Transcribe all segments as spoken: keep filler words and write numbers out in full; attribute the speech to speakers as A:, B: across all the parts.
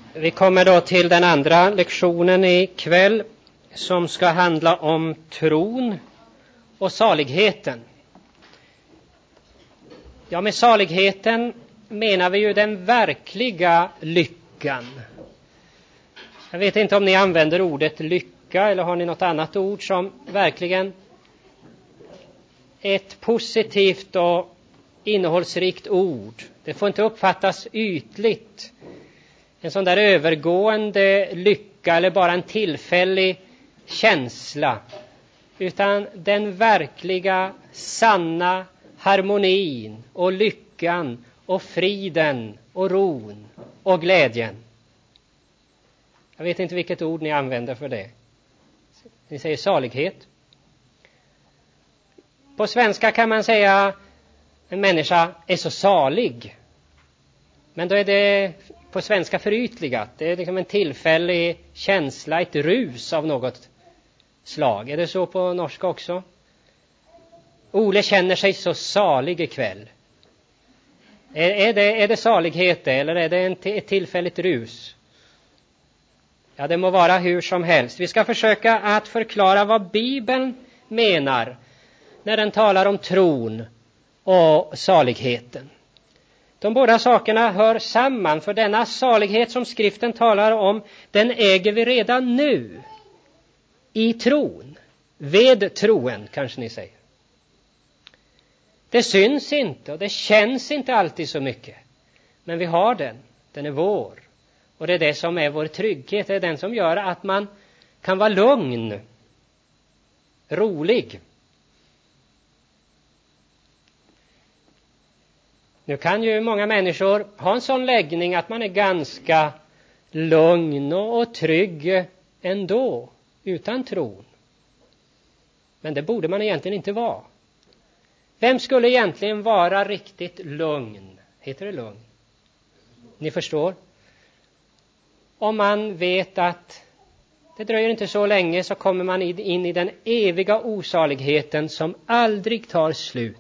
A: Vi kommer då till den andra lektionen i kväll som ska handla om tron och saligheten. Ja, med saligheten menar vi ju den verkliga lyckan. Jag vet inte om ni använder ordet lycka eller har ni något annat ord som verkligen är ett positivt och innehållsrikt ord. Det får inte uppfattas ytligt. En sån där övergående lycka eller bara en tillfällig känsla. Utan den verkliga, sanna harmonin och lyckan och friden och ron och glädjen. Jag vet inte vilket ord ni använder för det. Ni säger salighet. På svenska kan man säga en människa är så salig. Men då är det på svenska förytligat. Det är liksom en tillfällig känsla, ett rus av något slag. Är det så på norska också? Ole känner sig så salig ikväll. Är, är, det, är det salighet eller är det en t- ett tillfälligt rus? Ja, det må vara hur som helst. Vi ska försöka att förklara vad Bibeln menar när den talar om tron och saligheten. De båda sakerna hör samman, för denna salighet som skriften talar om, den äger vi redan nu i tron, ved troen kanske ni säger. Det syns inte och det känns inte alltid så mycket, men vi har den, den är vår. Och det är det som är vår trygghet, det är den som gör att man kan vara lugn, rolig. Nu kan ju många människor ha en sån läggning att man är ganska lugn och trygg ändå, utan tron. Men det borde man egentligen inte vara. Vem skulle egentligen vara riktigt lugn? Heter det lugn? Ni förstår? Om man vet att det dröjer inte så länge så kommer man in i den eviga osaligheten som aldrig tar slut.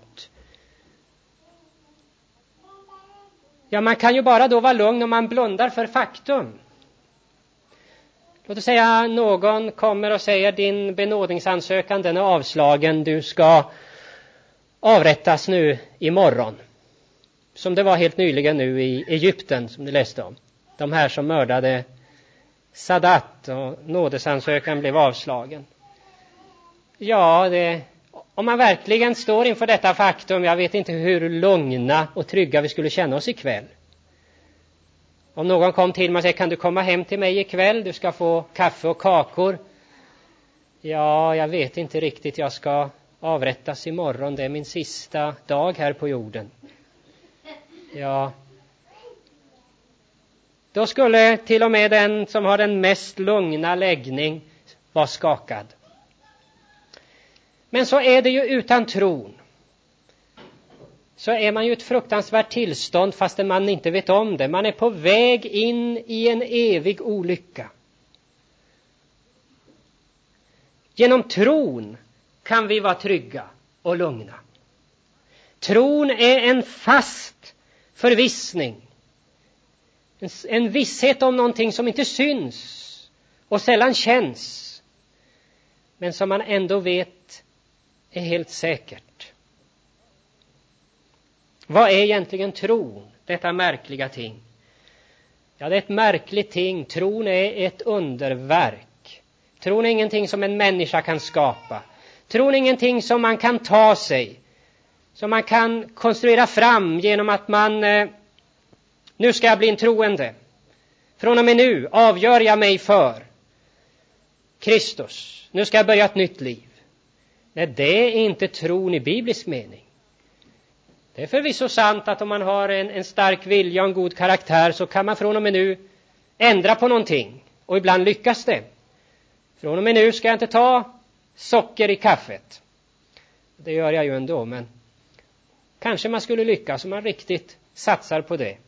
A: Ja, man kan ju bara då vara lugn om man blundar för faktum. Låt oss säga någon kommer och säger din benådningsansökan den är avslagen, du ska avrättas nu imorgon. Som det var helt nyligen nu i Egypten som ni läste om. De här som mördade Sadat och nådesansökan blev avslagen. Ja, det, om man verkligen står inför detta faktum, jag vet inte hur lugna och trygga vi skulle känna oss ikväll. Om någon kom till mig och säger, kan du komma hem till mig ikväll? Du ska få kaffe och kakor. Ja, jag vet inte riktigt, jag ska avrättas imorgon. Det är min sista dag här på jorden. Ja. Då skulle till och med den som har den mest lugna läggning vara skakad. Men så är det ju utan tron. Så är man ju ett fruktansvärt tillstånd fastän man inte vet om det. Man är på väg in i en evig olycka. Genom tron kan vi vara trygga och lugna. Tron är en fast förvissning. En, en visshet om någonting som inte syns och sällan känns. Men som man ändå vet är helt säkert. Vad är egentligen tron? Detta märkliga ting. Ja, det är ett märkligt ting. Tron är ett underverk. Tron är ingenting som en människa kan skapa. Tron är ingenting som man kan ta sig. Som man kan konstruera fram genom att man... Eh, nu ska jag bli en troende. Från och med nu avgör jag mig för Kristus. Nu ska jag börja ett nytt liv. Nej, det är inte tron i biblisk mening. Det är förvisso sant att om man har en, en stark vilja och en god karaktär så kan man från och med nu ändra på någonting. Och ibland lyckas det. Från och med nu ska jag inte ta socker i kaffet. Det gör jag ju ändå, men kanske man skulle lyckas om man riktigt satsar på det.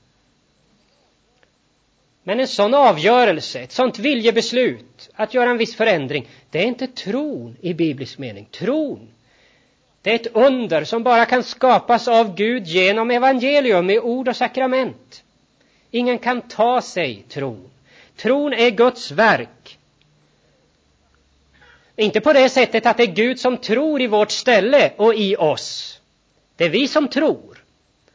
A: Men en sån avgörelse, ett sånt viljebeslut att göra en viss förändring, det är inte tron i biblisk mening. Tron, det är ett under som bara kan skapas av Gud genom evangelium med ord och sakrament. Ingen kan ta sig tron. Tron är Guds verk. Inte på det sättet att det är Gud som tror i vårt ställe och i oss. Det är vi som tror.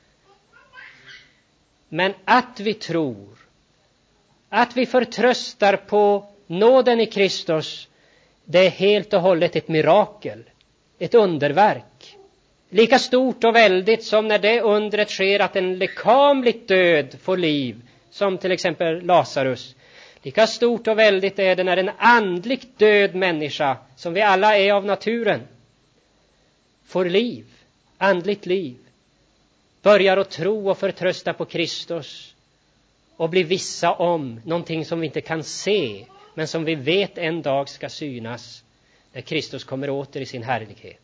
A: Men att vi tror, att vi förtröstar på nåden i Kristus, det är helt och hållet ett mirakel, ett underverk. Lika stort och väldigt som när det undret sker att en lekamligt död får liv, som till exempel Lazarus. Lika stort och väldigt är det när en andligt död människa, som vi alla är av naturen, får liv, andligt liv. Börjar att tro och förtrösta på Kristus och bli vissa om någonting som vi inte kan se, men som vi vet en dag ska synas när Kristus kommer åter i sin härlighet.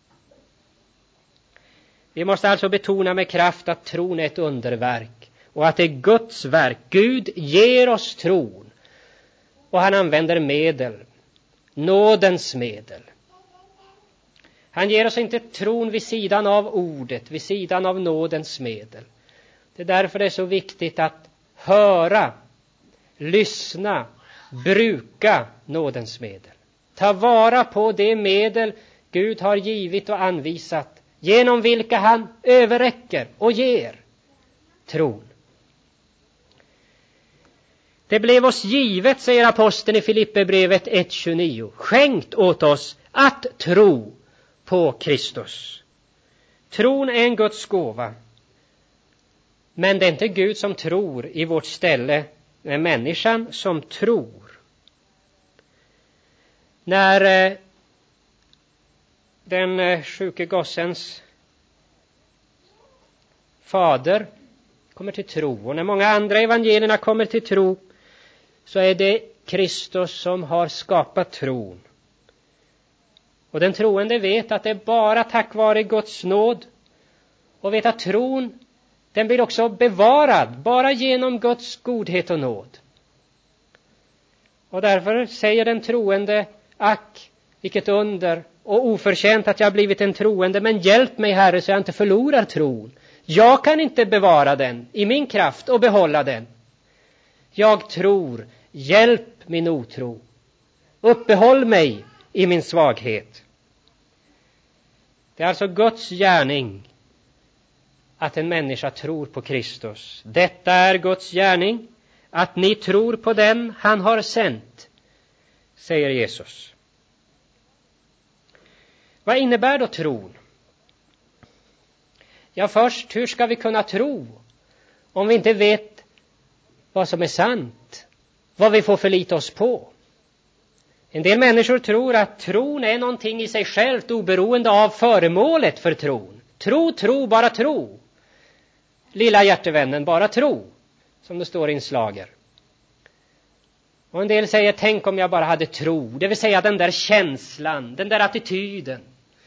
A: Vi måste alltså betona med kraft att tron är ett underverk och att det är Guds verk. Gud ger oss tron och han använder medel, nådens medel. Han ger oss inte tron vid sidan av ordet, vid sidan av nådens medel. Det är därför det är så viktigt att höra, lyssna, bruka nådens medel. Ta vara på det medel Gud har givit och anvisat, genom vilka han överräcker och ger tron. Det blev oss givet, säger aposteln i Filipperbrevet ett tjugonio, skänkt åt oss att tro på Kristus. Tron är en Guds gåva. Men det är inte Gud som tror i vårt ställe, det är människan som tror. När eh, den eh, sjuke gossens fader kommer till tro, och när många andra evangelierna kommer till tro, så är det Kristus som har skapat tron. Och den troende vet att det är bara tack vare Guds nåd, och vet att tron, den blir också bevarad bara genom Guds godhet och nåd. Och därför säger den troende, ack, vilket under och oförtjänt att jag har blivit en troende, men hjälp mig, Herre, så jag inte förlorar tron. Jag kan inte bevara den i min kraft och behålla den. Jag tror, hjälp min otro. Uppehåll mig i min svaghet. Det är alltså Guds gärning att en människa tror på Kristus. Detta är Guds gärning, att ni tror på den han har sänt, säger Jesus. Vad innebär då tron? Ja, först, hur ska vi kunna tro om vi inte vet vad som är sant, vad vi får förlita oss på? En del människor tror att tron är någonting i sig självt, oberoende av föremålet för tron. Tro, tro, bara tro. Lilla hjärtevännen, bara tro, som det står i en slager. Och en del säger, tänk om jag bara hade tro, det vill säga den där känslan, den där attityden.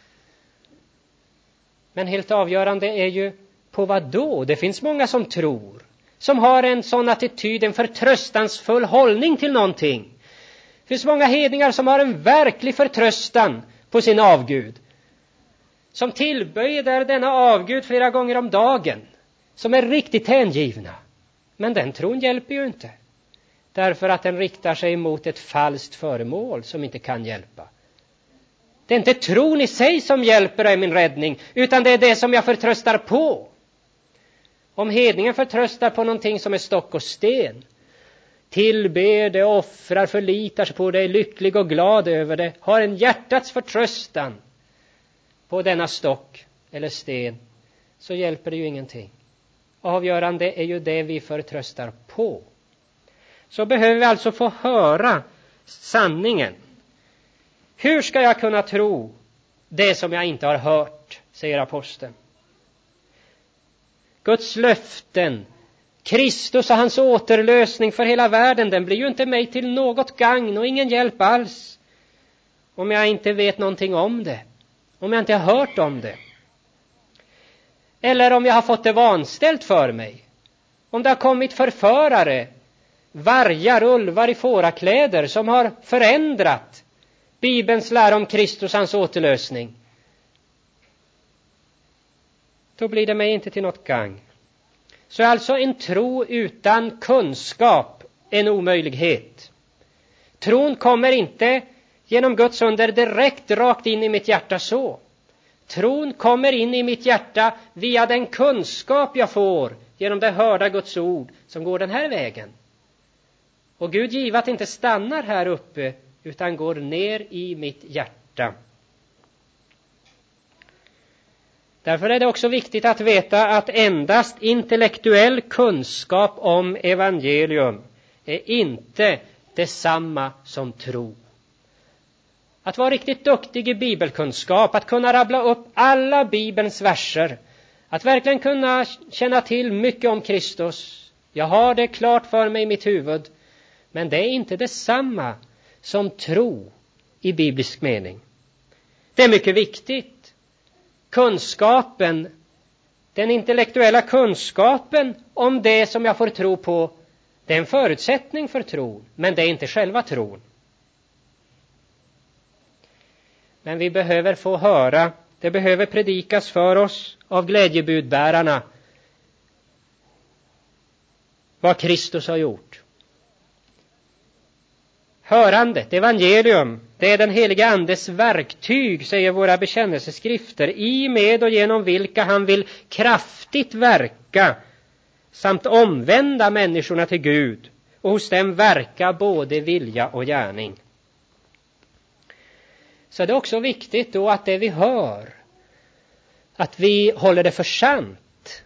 A: Men helt avgörande är ju på vad då? Det finns många som tror, som har en sån attityd, en förtröstansfull hållning till någonting. Det finns många hedningar som har en verklig förtröstan på sin avgud, som tillbeder denna avgud flera gånger om dagen, som är riktigt hängivna. Men den tron hjälper ju inte, därför att den riktar sig mot ett falskt föremål som inte kan hjälpa. Det är inte tron i sig som hjälper i min räddning, utan det är det som jag förtröstar på. Om hedningen förtröstar på någonting som är stock och sten, tillber det, offrar, förlitar sig på det, är lycklig och glad över det, har en hjärtats förtröstan på denna stock eller sten, så hjälper det ju ingenting. Avgörande är ju det vi förtröstar på. Så behöver vi alltså få höra sanningen. Hur ska jag kunna tro det som jag inte har hört, säger aposteln. Guds löften, Kristus och hans återlösning för hela världen, den blir ju inte mig till något gagn och ingen hjälp alls om jag inte vet någonting om det, om jag inte har hört om det. Eller om jag har fått det vanställt för mig, om det har kommit förförare, vargar, ulvar i fårakläder som har förändrat Bibelns lära om Kristus, hans återlösning, då blir det mig inte till något gagn. Så alltså en tro utan kunskap en omöjlighet. Tron kommer inte genom Guds under direkt rakt in i mitt hjärta så. Tron kommer in i mitt hjärta via den kunskap jag får genom det hörda Guds ord som går den här vägen. Och Gud givet inte stannar här uppe utan går ner i mitt hjärta. Därför är det också viktigt att veta att endast intellektuell kunskap om evangelium är inte detsamma som tro. Att vara riktigt duktig i bibelkunskap, att kunna rabbla upp alla Bibelns verser, att verkligen kunna känna till mycket om Kristus. Jag har det klart för mig i mitt huvud, men det är inte detsamma som tro i biblisk mening. Det är mycket viktigt. Kunskapen, den intellektuella kunskapen om det som jag får tro på, det är en förutsättning för tron, men det är inte själva tron. Men vi behöver få höra, det behöver predikas för oss av glädjebudbärarna vad Kristus har gjort. Hörandet, evangelium, det är den heliga andes verktyg, säger våra bekännelseskrifter, i med och genom vilka han vill kraftigt verka samt omvända människorna till Gud och hos dem verka både vilja och gärning. Så det är också viktigt då att det vi hör, att vi håller det för sant.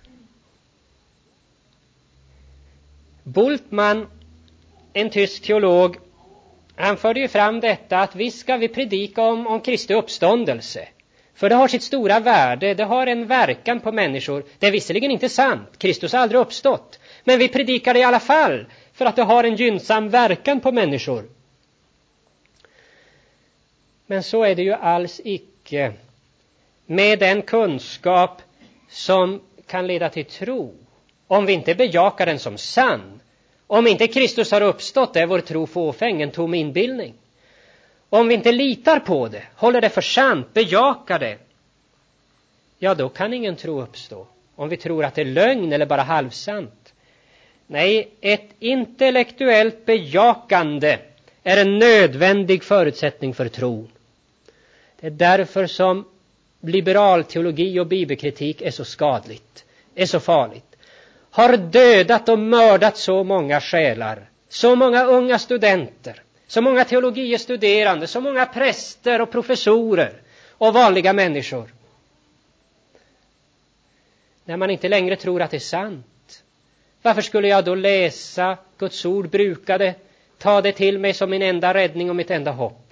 A: Bultmann, en tysk teolog, han förde ju fram detta att visst ska vi predika om, om Kristi uppståndelse. För det har sitt stora värde, det har en verkan på människor. Det är visserligen inte sant, Kristus har aldrig uppstått. Men vi predikar det i alla fall för att det har en gynnsam verkan på människor. Men så är det ju alls icke med den kunskap som kan leda till tro. Om vi inte bejakar den som sann. Om inte Kristus har uppstått är vår tro fåfäng, en tom inbildning. Om vi inte litar på det, håller det för sant, bejakar det, ja då kan ingen tro uppstå. Om vi tror att det är lögn eller bara halvsant. Nej, ett intellektuellt bejakande är en nödvändig förutsättning för tron. Det är därför som liberal teologi och bibelkritik är så skadligt, är så farligt. Har dödat och mördat så många själar, så många unga studenter, så många teologiestuderande, så många präster och professorer och vanliga människor. När man inte längre tror att det är sant. Varför skulle jag då läsa Guds ord, bruka det, ta det till mig som min enda räddning och mitt enda hopp?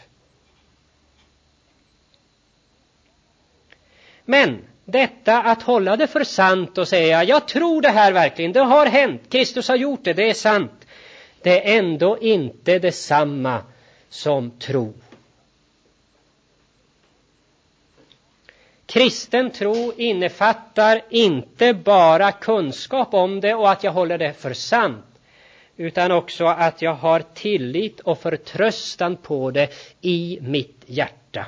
A: Men detta att hålla det för sant och säga jag tror det här verkligen, det har hänt, Kristus har gjort det, det är sant. Det är ändå inte detsamma som tro. Kristen tro innefattar inte bara kunskap om det och att jag håller det för sant, utan också att jag har tillit och förtröstan på det i mitt hjärta.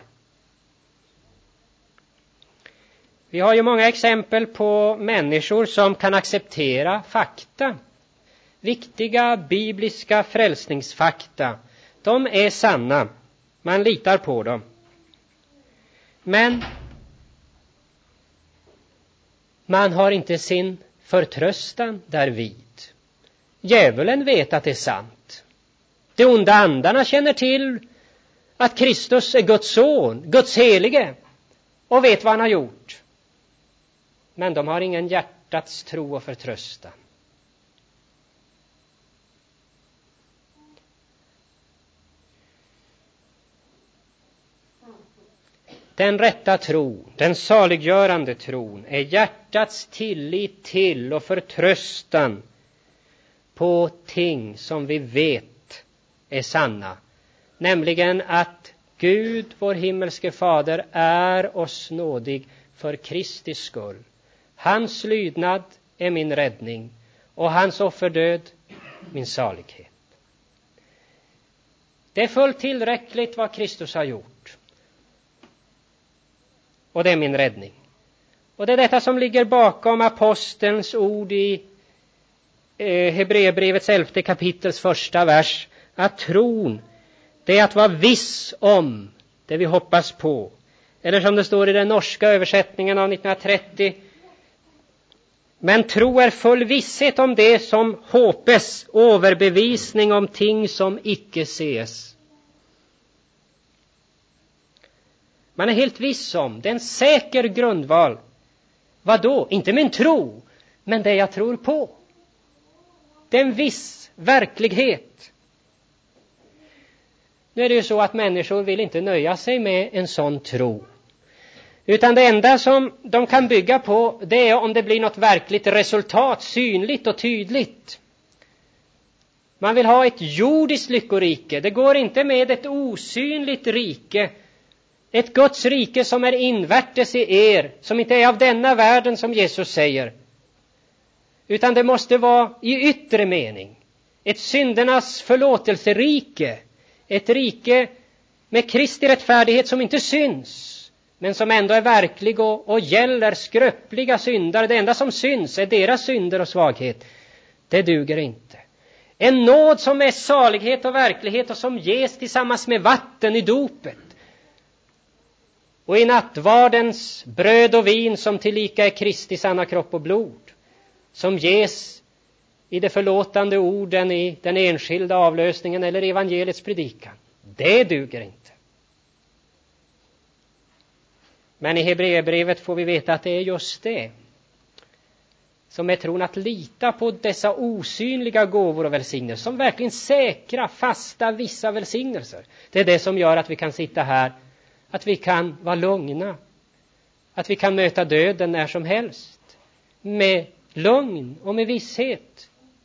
A: Vi har ju många exempel på människor som kan acceptera fakta. Viktiga bibliska frälsningsfakta. De är sanna. Man litar på dem. Men man har inte sin förtröstan därvid. Djävulen vet att det är sant. De onda andarna känner till att Kristus är Guds son, Guds helige, och vet vad han har gjort. Men de har ingen hjärtats tro och förtröstan. Den rätta tron, den saliggörande tron, är hjärtats tillit till och förtröstan på ting som vi vet är sanna. Nämligen att Gud, vår himmelske fader, är oss nådig för Kristi skull. Hans lydnad är min räddning och hans offerdöd min salighet. Det är fullt tillräckligt vad Kristus har gjort. Och det är min räddning. Och det är detta som ligger bakom apostelns ord i eh, Hebreerbrevets elfte kapitels första vers att tron, det är att vara viss om det vi hoppas på. Eller som det står i den norska översättningen av nittonhundratrettio, men tro är full visshet om det som hoppes, överbevisning om ting som icke ses. Man är helt viss om, det är en säker grundval. Vad då? Inte min tro, men det jag tror på. Det är en viss verklighet. Nu är det ju så att människor vill inte nöja sig med en sån tro. Utan det enda som de kan bygga på, det är om det blir något verkligt resultat, synligt och tydligt. Man vill ha ett jordiskt lyckorike. Det går inte med ett osynligt rike. Ett Guds rike som är invärtes i er, som inte är av denna världen som Jesus säger. Utan det måste vara i yttre mening. Ett syndernas förlåtelserike. Ett rike med Kristi rättfärdighet som inte syns. Men som ändå är verklig och, och gäller skröpliga syndare. Det enda som syns är deras synder och svaghet. Det duger inte. En nåd som är salighet och verklighet och som ges tillsammans med vatten i dopet. Och i nattvardens bröd och vin som tillika är Kristi sanna kropp och blod. Som ges i de förlåtande orden i den enskilda avlösningen eller evangeliets predikan. Det duger inte. Men i Hebreerbrevet får vi veta att det är just det som är tron, att lita på dessa osynliga gåvor och välsignelser som verkligen säkra, fasta, vissa välsignelser. Det är det som gör att vi kan sitta här, att vi kan vara lugna, att vi kan möta döden när som helst med lugn och med visshet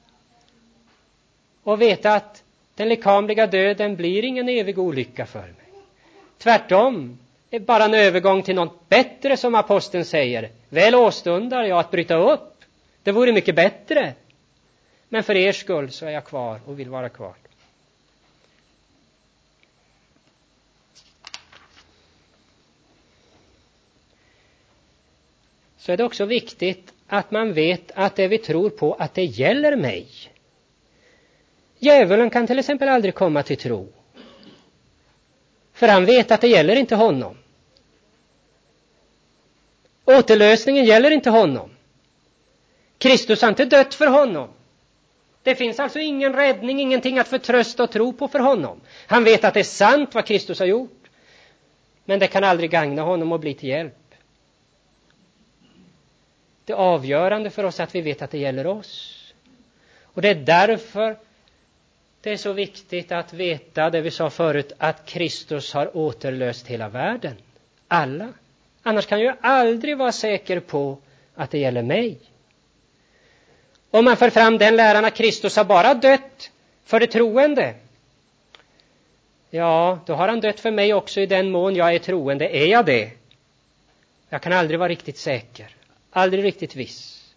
A: och veta att den lekamliga döden blir ingen evig olycka för mig. Tvärtom är bara en övergång till något bättre, som aposteln säger. Väl åstundar jag att bryta upp. Det vore mycket bättre. Men för er skull så är jag kvar och vill vara kvar. Så är det också viktigt att man vet att det vi tror på, att det gäller mig. Djävulen kan till exempel aldrig komma till tro. För han vet att det gäller inte honom. Återlösningen gäller inte honom. Kristus har inte dött för honom. Det finns alltså ingen räddning, ingenting att förtrösta och tro på för honom. Han vet att det är sant vad Kristus har gjort. Men det kan aldrig gagna honom och bli till hjälp. Det avgörande för oss är att vi vet att det gäller oss. Och det är därför det är så viktigt att veta det vi sa förut, att Kristus har återlöst hela världen. Alla. Annars kan jag aldrig vara säker på att det gäller mig. Om man för fram den läran att Kristus har bara dött för det troende, ja, då har han dött för mig också i den mån jag är troende. Är jag det? Jag kan aldrig vara riktigt säker. Aldrig riktigt viss.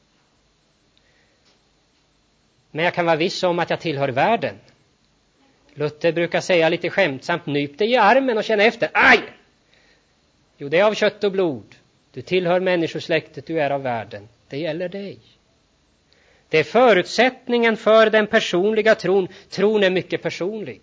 A: Men jag kan vara viss om att jag tillhör världen. Luther brukar säga lite skämtsamt, nyp dig i armen och känna efter. Aj! Jo, det är av kött och blod. Du tillhör människosläktet, du är av världen. Det gäller dig. Det är förutsättningen för den personliga tron. Tron är mycket personlig.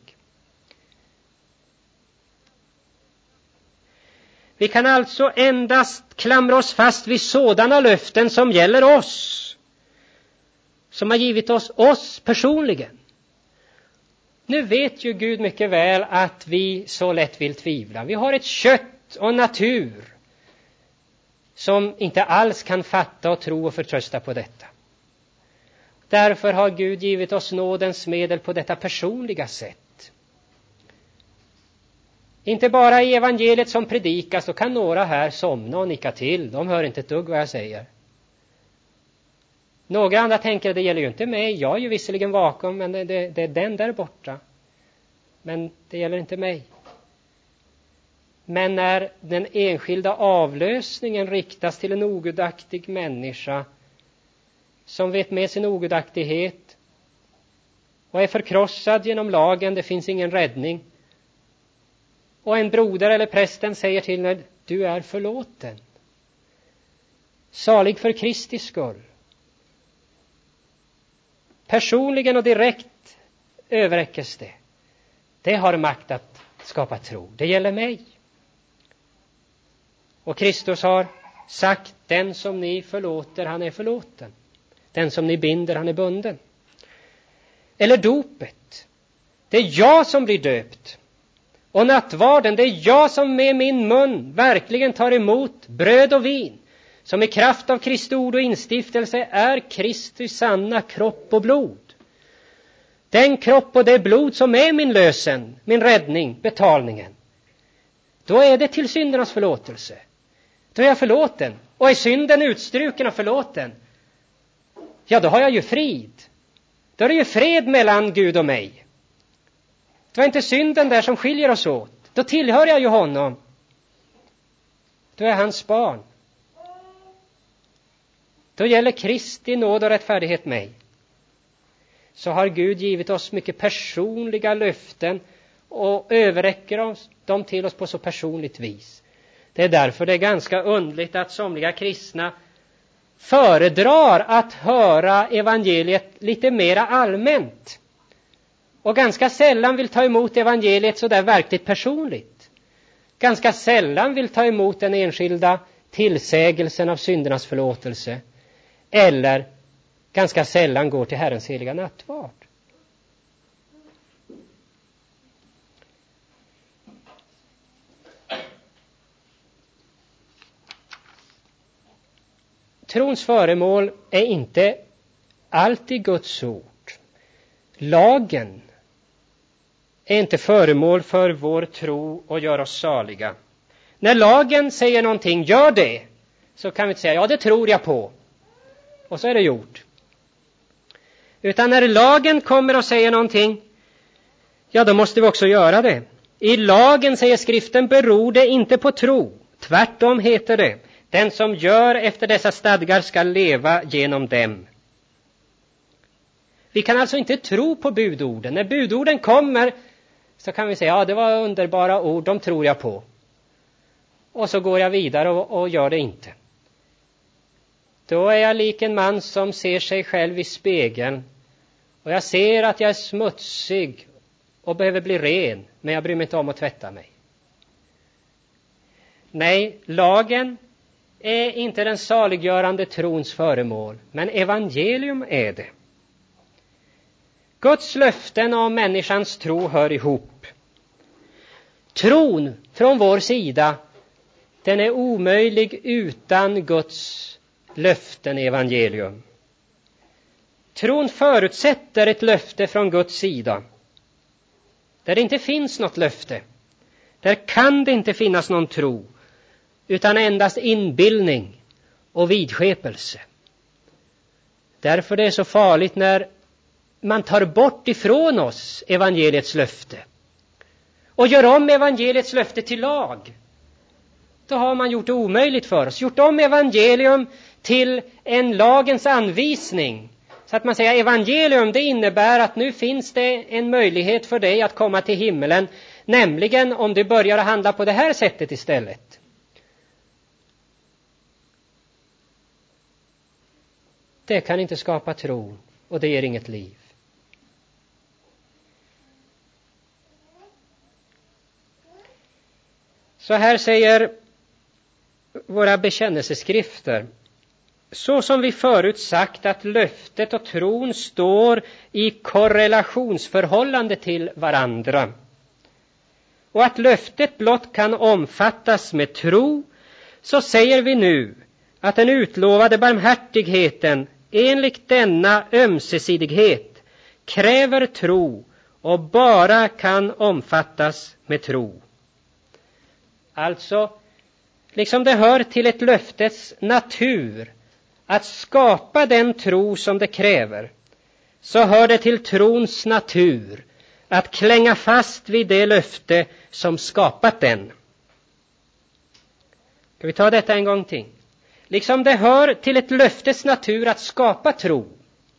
A: Vi kan alltså endast klamra oss fast vid sådana löften som gäller oss. Som har givit oss oss personligen. Nu vet ju Gud mycket väl att vi så lätt vill tvivla. Vi har ett kött och natur som inte alls kan fatta och tro och förtrösta på detta. Därför har Gud givit oss nådens medel på detta personliga sätt. Inte bara i evangeliet som predikas, så kan några här somna och nicka till. De hör inte ett dugg vad jag säger. Några andra tänker, det gäller ju inte mig. Jag är ju visserligen vaken, men det, det, det är den där borta. Men det gäller inte mig. Men när den enskilda avlösningen riktas till en ogudaktig människa som vet med sin ogudaktighet och är förkrossad genom lagen, det finns ingen räddning. Och en broder eller prästen säger till mig, du är förlåten. Salig för Kristi skull. personligen och direkt överräckes det. Det har makt att skapa tro. Det gäller mig. Och Kristus har sagt, den som ni förlåter, han är förlåten. Den som ni binder, han är bunden. Eller dopet. Det är jag som blir döpt. Och nattvarden, det är jag som med min mun verkligen tar emot bröd och vin. Som i kraft av Kristi ord och instiftelse är Kristi sanna kropp och blod. Den kropp och det blod som är min lösen, min räddning, betalningen. Då är det till syndernas förlåtelse. Då är jag förlåten. Och är synden utstruken och förlåten, ja, då har jag ju frid. Då är det ju fred mellan Gud och mig. Det var inte synden där som skiljer oss åt. Då tillhör jag ju honom. Då är hans barn. Då gäller Kristi nåd och rättfärdighet mig. Så har Gud givit oss mycket personliga löften och överräcker oss, dem till oss på så personligt vis. Det är därför det är ganska underligt att somliga kristna föredrar att höra evangeliet lite mera allmänt. Och ganska sällan vill ta emot evangeliet så där verkligt personligt. Ganska sällan vill ta emot den enskilda tillsägelsen av syndernas förlåtelse. Eller ganska sällan går till Herrens heliga nattvard. Trons föremål är inte alltid Guds ord. Lagen är inte föremål för vår tro och gör oss saliga. När lagen säger någonting, gör det, så kan vi inte säga, ja, det tror jag på. Och så är det gjort. Utan när lagen kommer och säger någonting, ja, då måste vi också göra det. I lagen, säger skriften, beror det inte på tro. Tvärtom heter det, den som gör efter dessa stadgar ska leva genom dem. Vi kan alltså inte tro på budorden. När budorden kommer så kan vi säga, ja, det var underbara ord, de tror jag på. Och så går jag vidare och, och gör det inte. Då är jag lik en man som ser sig själv i spegeln. Och jag ser att jag är smutsig och behöver bli ren, men jag bryr mig inte om att tvätta mig. Nej, lagen är inte den saliggörande trons föremål, men evangelium är det. Guds löften om människans tro hör ihop. Tron från vår sida, den är omöjlig utan Guds löften i evangelium. Tron förutsätter ett löfte från Guds sida. Där det inte finns något löfte, där kan det inte finnas någon tro, utan endast inbildning och vidskepelse. Därför det är så farligt när man tar bort ifrån oss evangeliets löfte och gör om evangeliets löfte till lag. Då har man gjort det omöjligt för oss. Gjort om evangelium till en lagens anvisning. Så att man säger evangelium, det innebär att nu finns det en möjlighet för dig att komma till himmelen. Nämligen om du börjar handla på det här sättet istället. Det kan inte skapa tro och det ger inget liv. Så här säger våra bekännelseskrifter. Så som vi förut sagt att löftet och tron står i korrelationsförhållande till varandra. Och att löftet blott kan omfattas med tro, så säger vi nu att den utlovade barmhärtigheten enligt denna ömsesidighet kräver tro och bara kan omfattas med tro. Alltså, liksom det hör till ett löftets natur att skapa den tro som det kräver, så hör det till trons natur att klänga fast vid det löfte som skapat den. Ska vi ta detta en gång till? Liksom det hör till ett löftes natur att skapa tro,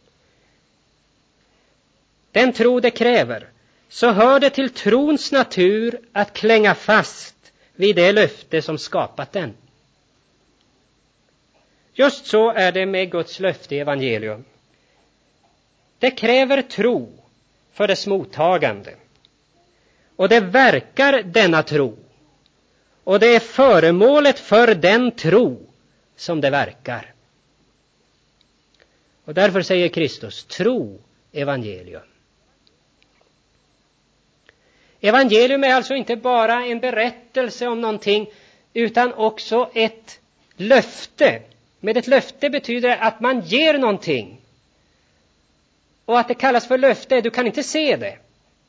A: den tro det kräver, så hör det till trons natur att klänga fast vid det löfte som skapat den. Just så är det med Guds löfte i evangelium. Det kräver tro för dess mottagande. Och det verkar denna tro. Och det är föremålet för den tro som det verkar. Och därför säger Kristus, tro evangelium. Evangelium är alltså inte bara en berättelse om någonting, utan också ett löfte. Med ett löfte betyder det att man ger någonting. Och att det kallas för löfte, du kan inte se det.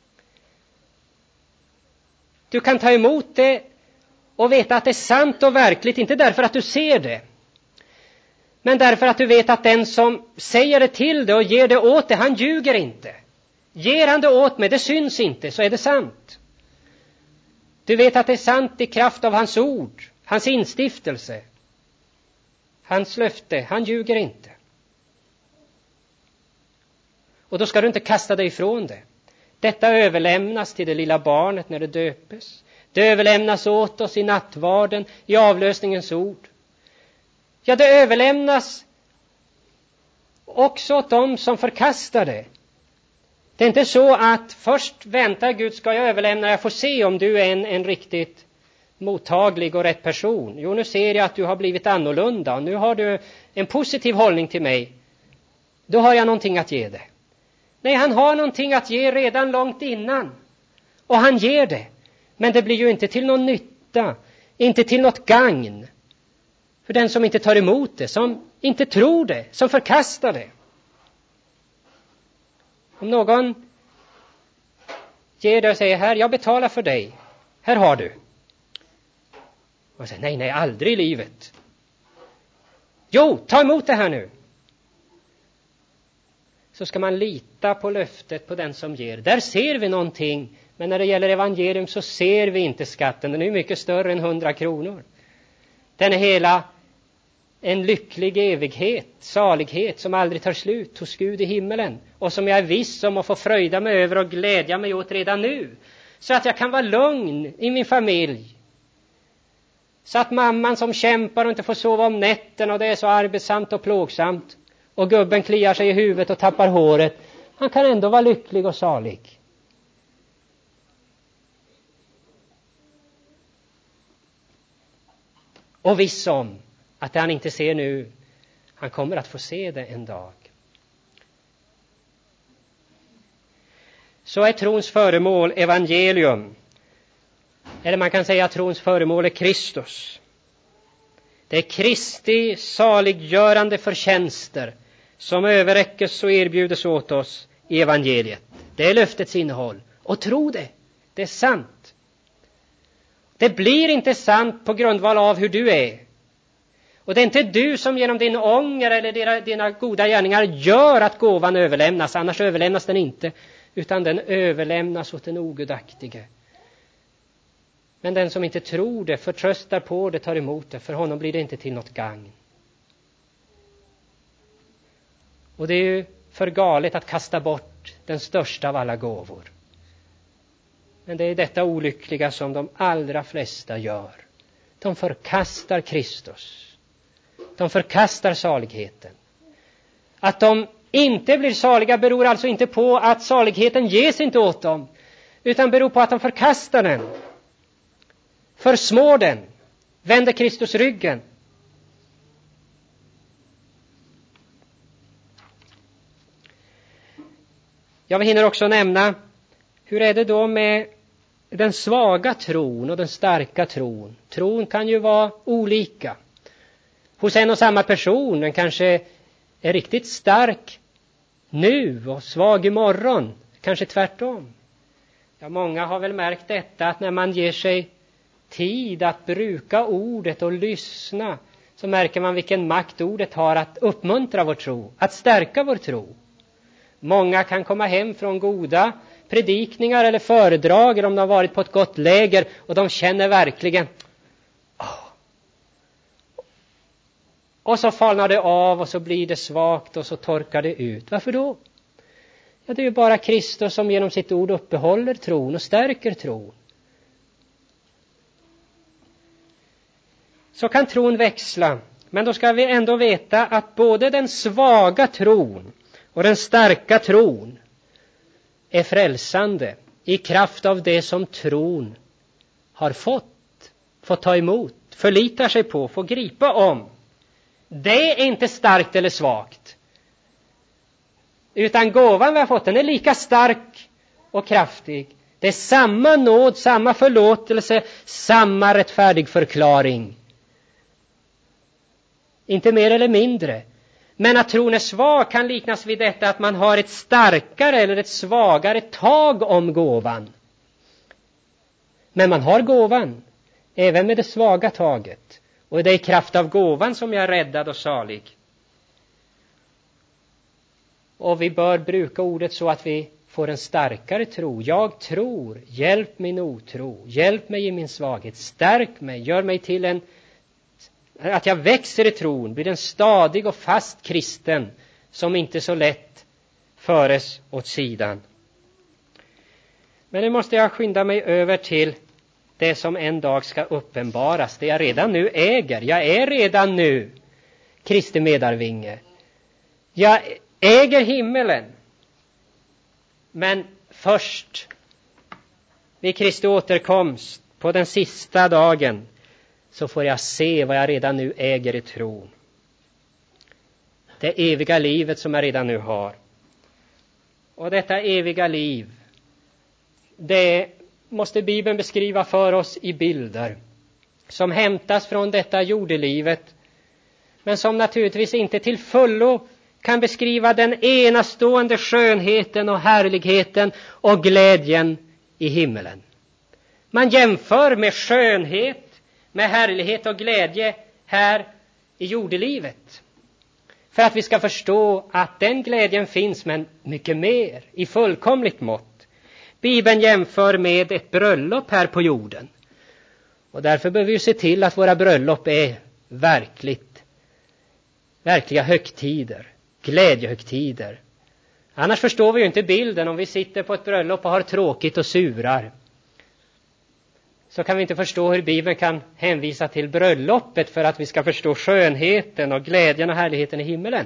A: Du kan ta emot det och veta att det är sant och verkligt, inte därför att du ser det. Men därför att du vet att den som säger det till dig och ger det åt dig, han ljuger inte. Ger han det åt mig, det syns inte, så är det sant. Du vet att det är sant i kraft av hans ord, hans instiftelse, hans löfte, han ljuger inte. Och då ska du inte kasta dig ifrån det. Detta överlämnas till det lilla barnet när det döpes. Det överlämnas åt oss i nattvarden, i avlösningens ord. Ja, det överlämnas också åt dem som förkastar det. Det är inte så att först väntar Gud, ska jag överlämna, jag får se om du är en, en riktigt mottaglig och rätt person. Jo, nu ser jag att du har blivit annorlunda och nu har du en positiv hållning till mig. Då har jag någonting att ge dig. Nej, han har någonting att ge redan långt innan. Och han ger det. Men det blir ju inte till någon nytta, inte till något gagn. För den som inte tar emot det, som inte tror det, som förkastar det. Om någon ger det och säger, här, jag betalar för dig. Här har du. Och säger, nej, nej, aldrig i livet. Jo, ta emot det här nu. Så ska man lita på löftet på den som ger. Där ser vi någonting. Men när det gäller evangelium så ser vi inte skatten. Den är mycket större än hundra kronor. Den är hela en lycklig evighet, salighet som aldrig tar slut hos Gud i himmelen. Och som jag är viss om att få fröjda mig över och glädja mig åt redan nu. Så att jag kan vara lugn i min familj. Så att mamman som kämpar och inte får sova om nätten och det är så arbetsamt och plågsamt. Och gubben kliar sig i huvudet och tappar håret. Han kan ändå vara lycklig och salig. Och viss om att det han inte ser nu, han kommer att få se det en dag. Så är trons föremål evangelium. Eller man kan säga att trons föremål är Kristus. Det är Kristi saliggörande förtjänster som överräckes och erbjudes åt oss i evangeliet. Det är löftets innehåll. Och tro det, det är sant. Det blir inte sant på grundval av hur du är. Och det är inte du som genom din ånger eller dina, dina goda gärningar gör att gåvan överlämnas. Annars överlämnas den inte, utan den överlämnas åt den ogudaktige. Men den som inte tror det, förtröstar på det, tar emot det, för honom blir det inte till något gagn. Och det är ju för galet att kasta bort den största av alla gåvor. Men det är detta olyckliga som de allra flesta gör. De förkastar Kristus. De förkastar saligheten. Att de inte blir saliga beror alltså inte på att saligheten ges inte åt dem, utan beror på att de förkastar den. Försmår den. Vänder Kristus ryggen. Jag hinner också nämna, hur är det då med den svaga tron och den starka tron? Tron kan ju vara olika. Hos en och samma person, den kanske är riktigt stark nu och svag imorgon. Kanske tvärtom. Ja, många har väl märkt detta, att när man ger sig tid att bruka ordet och lyssna, så märker man vilken makt ordet har att uppmuntra vår tro, att stärka vår tro. Många kan komma hem från goda predikningar eller föredrag, eller om de har varit på ett gott läger, och de känner verkligen, oh. Och så falnar det av och så blir det svagt och så torkar det ut. Varför då? Ja, det är ju bara Kristus som genom sitt ord uppehåller tron och stärker tron. Så kan tron växla, men då ska vi ändå veta att både den svaga tron Och den starka tron är frälsande i kraft av det som tron har fått, fått ta emot, förlitar sig på, får gripa om. Det är inte starkt eller svagt. Utan gåvan vi har fått, den är lika stark och kraftig. Det är samma nåd, samma förlåtelse, samma rättfärdig förklaring. Inte mer eller mindre. Men att tron är svag kan liknas vid detta att man har ett starkare eller ett svagare tag om gåvan. Men man har gåvan, även med det svaga taget. Och det är i kraft av gåvan som jag är räddad och salig. Och vi bör bruka ordet så att vi får en starkare tro. Jag tror, hjälp min otro, hjälp mig i min svaghet, stärk mig, gör mig till en, att jag växer i tron, blir en stadig och fast kristen som inte så lätt föres åt sidan. Men nu måste jag skynda mig över till det som en dag ska uppenbaras, det jag redan nu äger. Jag är redan nu Kristi medarvinge. Jag äger himmelen. Men först vid Kristi återkomst på den sista dagen så får jag se vad jag redan nu äger i tron. Det eviga livet som jag redan nu har. Och detta eviga liv, det måste Bibeln beskriva för oss i bilder som hämtas från detta jordelivet, men som naturligtvis inte till fullo kan beskriva den enastående skönheten och härligheten och glädjen i himmelen. Man jämför med skönhet, med härlighet och glädje här i jordelivet. För att vi ska förstå att den glädjen finns, men mycket mer, i fullkomligt mått. Bibeln jämför med ett bröllop här på jorden. Och därför behöver vi se till att våra bröllop är verkligt, verkliga högtider, glädjehögtider. Annars förstår vi ju inte bilden om vi sitter på ett bröllop och har tråkigt och surar. Så kan vi inte förstå hur Bibeln kan hänvisa till bröllopet för att vi ska förstå skönheten och glädjen och härligheten i himmelen.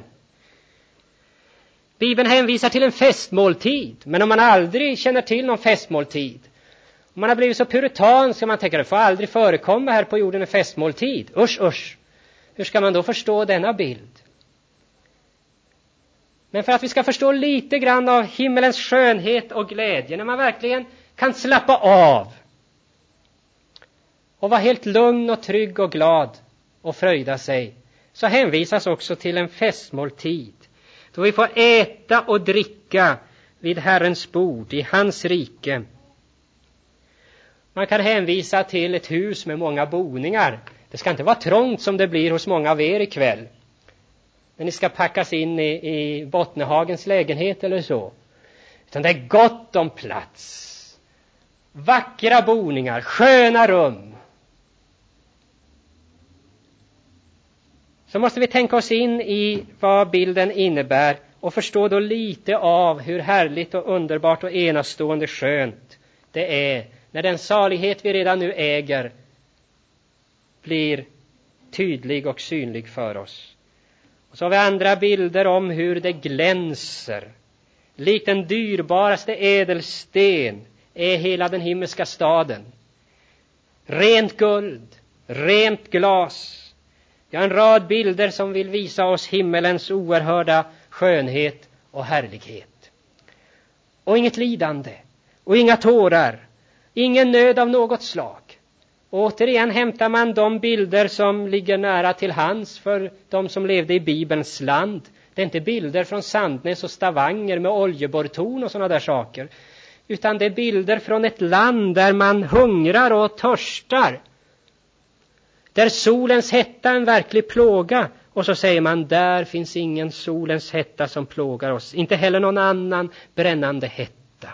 A: Bibeln hänvisar till en festmåltid, men om man aldrig känner till någon festmåltid, om man har blivit så puritan så man tänker att det får aldrig förekomma här på jorden en festmåltid. Usch, usch. Hur ska man då förstå denna bild? Men för att vi ska förstå lite grann av himmelens skönhet och glädje, när man verkligen kan slappa av och vara helt lugn och trygg och glad och fröjda sig, så hänvisas också till en festmåltid då vi får äta och dricka vid Herrens bord i hans rike. Man kan hänvisa till ett hus med många boningar. Det ska inte vara trångt som det blir hos många av er ikväll, när ni ska packas in i, i Bottnehagens lägenhet eller så. Utan det är gott om plats. Vackra boningar, sköna rum. Så måste vi tänka oss in i vad bilden innebär och förstå då lite av hur härligt och underbart och enastående skönt det är när den salighet vi redan nu äger blir tydlig och synlig för oss. Och så har vi andra bilder om hur det glänser. Likt den dyrbaraste ädelsten är hela den himmelska staden. Rent guld, rent glas. Vi har en rad bilder som vill visa oss himmelens oerhörda skönhet och härlighet. Och inget lidande, och inga tårar, ingen nöd av något slag. Och återigen hämtar man de bilder som ligger nära till hands för de som levde i Bibelns land. Det är inte bilder från Sandnes och Stavanger med oljeborrtorn och sådana där saker. Utan det är bilder från ett land där man hungrar och törstar. Där solens hetta är en verklig plåga. Och så säger man, där finns ingen solens hetta som plågar oss. Inte heller någon annan brännande hetta.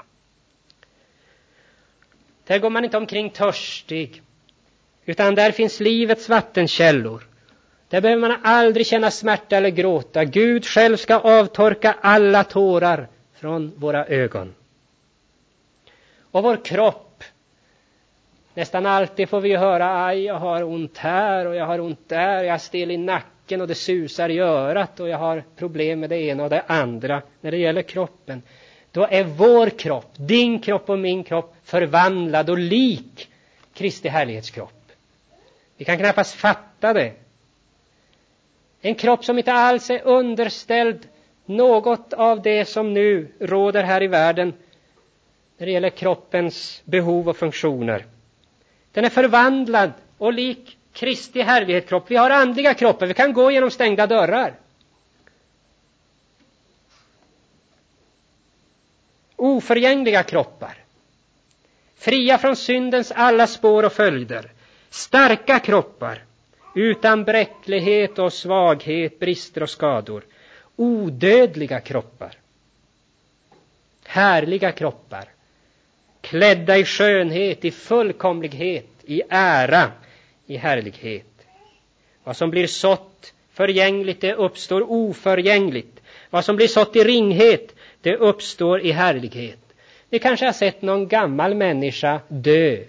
A: Där går man inte omkring törstig. Utan där finns livets vattenkällor. Där behöver man aldrig känna smärta eller gråta. Gud själv ska avtorka alla tårar från våra ögon. Och vår kropp. Nästan alltid får vi höra, aj jag har ont här och jag har ont där. Jag har stel i nacken nacken och det susar i örat och jag har problem med det ena och det andra när det gäller kroppen. Då är vår kropp, din kropp och min kropp förvandlad och lik Kristi härlighetskropp. Vi kan knappast fatta det. En kropp som inte alls är underställd något av det som nu råder här i världen när det gäller kroppens behov och funktioner. Den är förvandlad och lik Kristi härlighetskropp. Vi har andliga kroppar, vi kan gå genom stängda dörrar. Oförgängliga kroppar. Fria från syndens alla spår och följder. Starka kroppar. Utan bräcklighet och svaghet, brister och skador. Odödliga kroppar. Härliga kroppar. Klädda i skönhet, i fullkomlighet, i ära, i härlighet. Vad som blir sått förgängligt, det uppstår oförgängligt. Vad som blir sått i ringhet, det uppstår i härlighet. Ni kanske har sett någon gammal människa dö.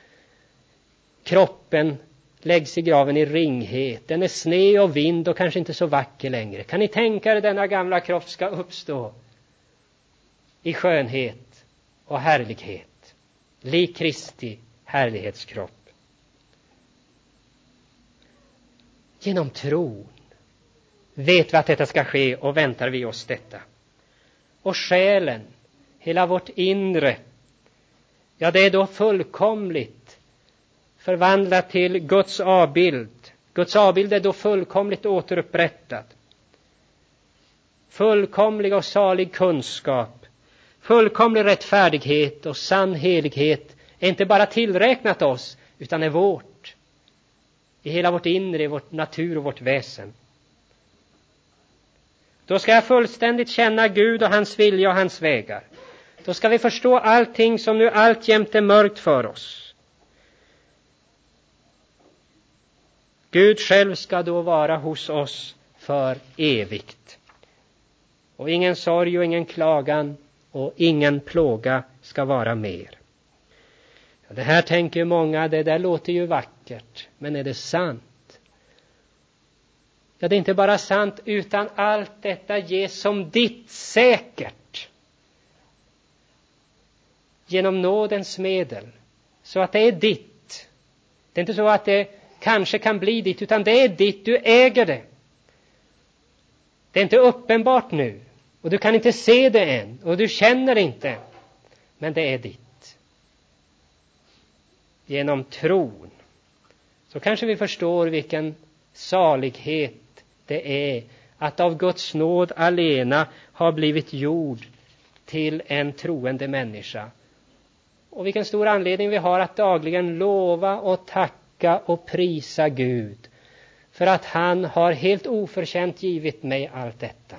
A: Kroppen läggs i graven i ringhet. Den är sned och vind och kanske inte så vacker längre. Kan ni tänka er denna gamla kropp ska uppstå i skönhet och härlighet? Lik Kristi härlighetskropp. Genom tron vet vi att detta ska ske och väntar vi oss detta. Och själen, hela vårt inre, ja, det är då fullkomligt förvandlat till Guds avbild. Guds avbild är då fullkomligt återupprättad. Fullkomlig och salig kunskap, fullkomlig rättfärdighet och sann helighet är inte bara tillräknat oss utan är vårt. I hela vårt inre, i vårt natur och vårt väsen. Då ska jag fullständigt känna Gud och hans vilja och hans vägar. Då ska vi förstå allting som nu alltjämt är mörkt för oss. Gud själv ska då vara hos oss för evigt. Och ingen sorg och ingen klagan och ingen plåga ska vara mer. Ja, det här tänker många, det där låter ju vackert, men är det sant? Ja, det är inte bara sant, utan allt detta ges som ditt säkert. Genom nådens medel. Så att det är ditt. Det är inte så att det kanske kan bli ditt, utan det är ditt, du äger det. Det är inte uppenbart nu. Och du kan inte se det än. Och du känner inte. Men det är ditt. Genom tron. Så kanske vi förstår vilken salighet det är att av Guds nåd alena har blivit gjord till en troende människa. Och vilken stor anledning vi har att dagligen lova och tacka och prisa Gud för att han har helt oförtjänt givit mig allt detta.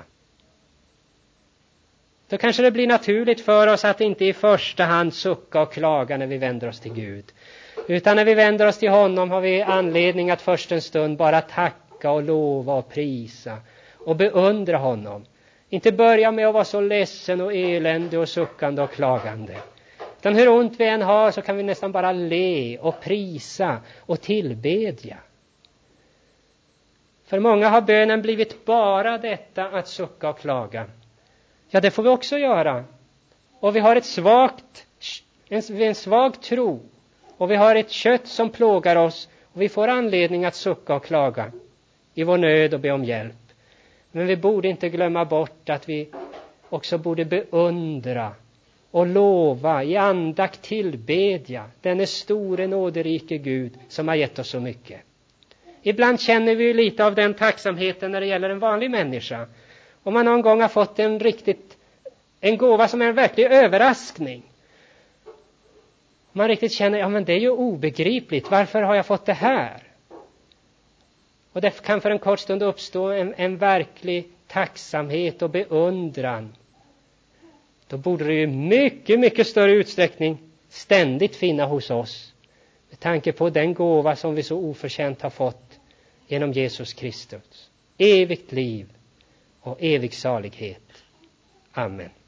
A: Då kanske det blir naturligt för oss att inte i första hand sucka och klaga när vi vänder oss till Gud. Utan när vi vänder oss till honom har vi anledning att först en stund bara tacka och lova och prisa och beundra honom. Inte börja med att vara så ledsen och eländig och suckande och klagande. Utan hur ont vi än har så kan vi nästan bara le och prisa och tillbedja. För många har bönen blivit bara detta att sucka och klaga. Ja, det får vi också göra. Och vi har ett svagt, en, en svag tro. Och vi har ett kött som plågar oss. Och vi får anledning att sucka och klaga i vår nöd och be om hjälp. Men vi borde inte glömma bort att vi också borde beundra och lova, i andakt tillbedja denne store nåderike Gud som har gett oss så mycket. Ibland känner vi lite av den tacksamheten när det gäller en vanlig människa. Om man någon gång har fått en riktigt en gåva som är en verklig överraskning. Man riktigt känner, ja men det är ju obegripligt. Varför har jag fått det här? Och det kan för en kort stund uppstå en, en verklig tacksamhet och beundran. Då borde det ju mycket, mycket större utsträckning ständigt finna hos oss. Med tanke på den gåva som vi så oförtjänt har fått genom Jesus Kristus. Evigt liv och evig salighet. Amen.